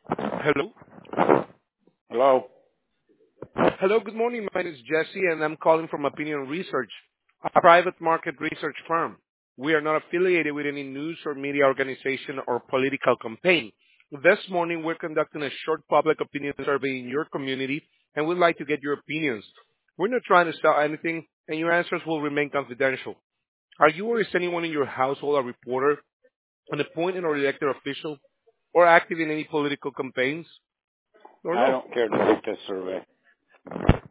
Hello. Hello? Hello, good morning. My name is Jesse, and I'm calling from Opinion Research, a private market research firm. We are not affiliated with any news or media organization or political campaign. This morning, we're conducting a short public opinion survey in your community, and we'd like to get your opinions. We're not trying to sell anything, and your answers will remain confidential. Are you or is anyone in your household a reporter, an appointed or elected official, or active in any political campaigns? Or I no? don't care to take this survey.